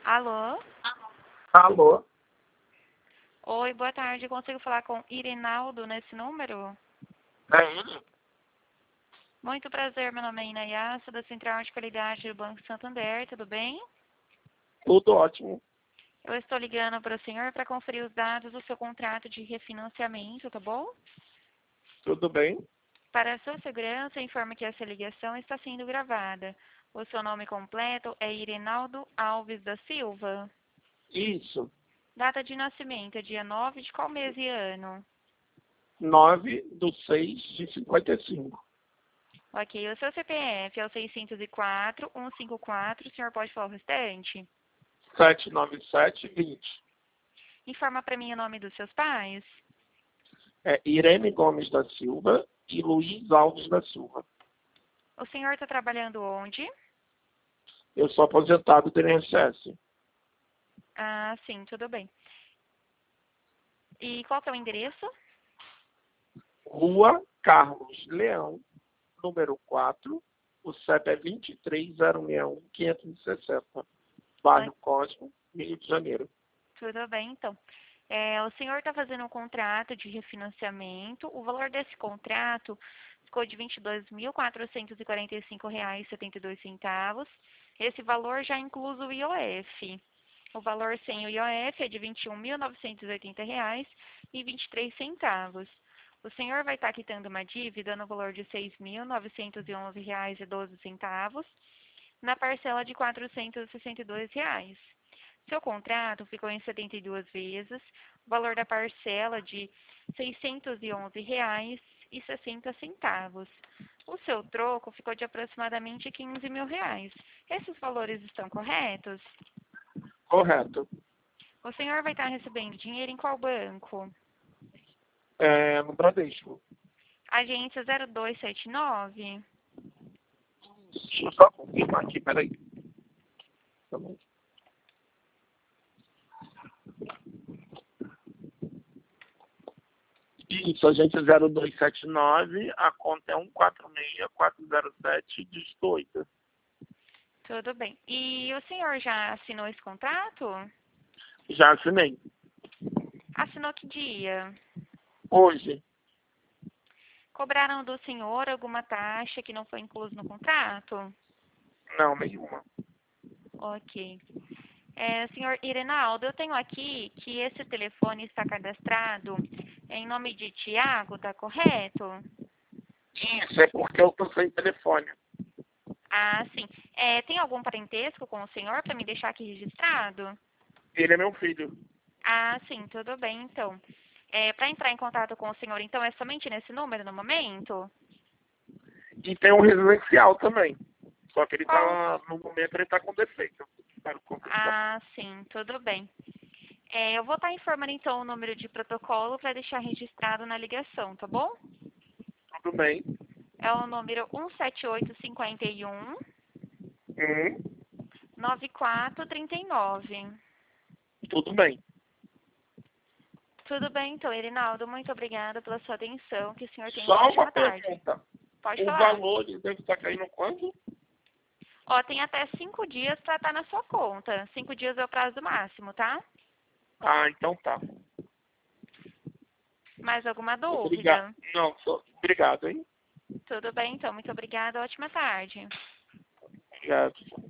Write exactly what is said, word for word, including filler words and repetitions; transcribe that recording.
Alô? Alô? Oi, boa tarde. Consigo falar com Irinaldo nesse número? É ele? Muito prazer, meu nome é Inayassa, da Central de Qualidade do Banco Santander, tudo bem? Tudo ótimo. Eu estou ligando para o senhor para conferir os dados do seu contrato de refinanciamento, tá bom? Tudo bem? Para a sua segurança, informe que essa ligação está sendo gravada. O seu nome completo é Irinaldo Alves da Silva. Isso. Data de nascimento é dia nove de qual mês e ano? Nove do seis de cinquenta e cinco. Ok, o seu C P F é o seiscentos e quatro, cento e cinquenta e quatro, o senhor pode falar o restante? Sete nove sete vinte. Informa para mim o nome dos seus pais. É Irene Gomes da Silva e Luiz Alves da Silva. O senhor está trabalhando onde? Eu sou aposentado do I N S S. Ah, sim, tudo bem. E qual que é o endereço? Rua Carlos Leão, número quatro. O C E P é vinte e três zero seis um, quinhentos e sessenta. Ah, Bairro Cosmo, Rio de Janeiro. tudo bem, então. É, o senhor está fazendo um contrato de refinanciamento. O valor desse contrato ficou de vinte e dois mil, quatrocentos e quarenta e cinco reais e setenta e dois centavos. Esse valor já inclui o I O F. O valor sem o I O F é de vinte e um mil, novecentos e oitenta reais e vinte e três centavos. O senhor vai estar quitando uma dívida no valor de seis mil, novecentos e onze reais e doze centavos, na parcela de quatrocentos e sessenta e dois reais. Seu contrato ficou em setenta e duas vezes, o valor da parcela de seiscentos e onze reais e sessenta centavos. O seu troco ficou de aproximadamente quinze mil reais. Esses valores estão corretos? Correto. O senhor vai estar recebendo dinheiro em qual banco? É, no Bradesco. Agência zero dois sete nove? Deixa eu só confirmar aqui, peraí. Tá bom. Isso, agente zero dois sete nove, a conta é um quatro seis quatro zero sete, dígito oito. Tudo bem. E o senhor já assinou esse contrato? Já assinei. Assinou que dia? Hoje, Cobraram do senhor alguma taxa que não foi incluso no contrato? não, nenhuma. Ok. É, senhor Irenaldo, eu tenho aqui que esse telefone está cadastrado em nome de Tiago, tá correto? Isso, é porque eu tô sem telefone. Ah, sim. É, tem algum parentesco com o senhor para me deixar aqui registrado? Ele é meu filho. Ah, sim, tudo bem, então. É, para entrar em contato com o senhor, então, é somente nesse número no momento? E tem um residencial também. Só que ele Qual? tá, no momento, ele tá com defeito. Espero confirmar. Ah, sim, tudo bem. É, eu vou estar informando, então, o número de protocolo para deixar registrado na ligação, tá bom? Tudo bem. É o número um sete oito cinco um, Hum, nove quatro três nove. tudo bem. Tudo bem, então, Erinaldo, muito obrigada pela sua atenção. Que o senhor tenha uma Só uma ótima tarde. pergunta. Pode O falar. valor ele deve estar caindo quanto? Ó, tem até cinco dias para estar na sua conta. Cinco dias é o prazo máximo, tá? Ah, então tá. Mais alguma Obrigado. dúvida? Não, só. Obrigado, hein? Tudo bem, então, muito obrigada. Ótima tarde. Obrigado.